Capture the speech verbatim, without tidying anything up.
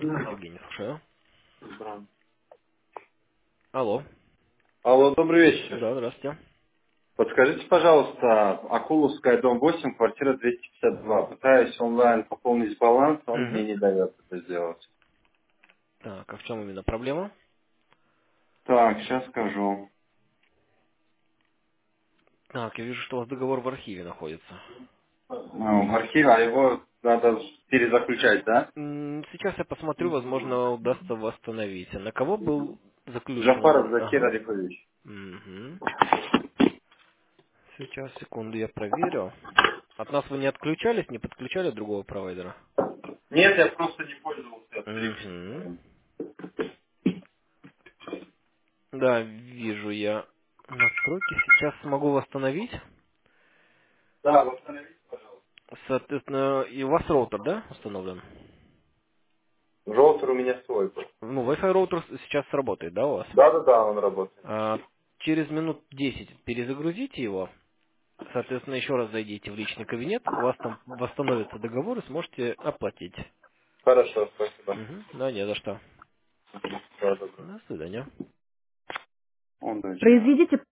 Евгений, слушаю. Алло. Алло, добрый вечер. Да, здравствуйте. Подскажите, пожалуйста, Акуловская, дом восемь, квартира двести пятьдесят два. Пытаюсь онлайн пополнить баланс, он мне Угу. не дает это сделать. Так, а в чем именно проблема? Так, сейчас скажу. Так, я вижу, что у вас договор в архиве находится. Ну, в архиве, а его надо перезаключать, да? М, Сейчас я посмотрю, возможно, удастся восстановить. А на кого был заключен? Джафаров Закир Ага. Арифович. Угу. Сейчас, секунду, я проверю. От нас вы не отключались, не подключали другого провайдера? Нет, я просто не пользовался Угу. переписью. Да, вижу я настройки. Сейчас смогу восстановить. Да, восстановите, пожалуйста. Соответственно, и у вас роутер, да, установлен? Роутер у меня свой был. Ну, Wi-Fi роутер сейчас сработает, да, у вас? Да-да-да, он работает. А, через минут десять перезагрузите его. Соответственно, еще раз зайдите в личный кабинет, у вас там восстановится договор и сможете оплатить. Хорошо, спасибо. Угу. Да, не за что. Да, добро. До свидания. Он дальше. Произведите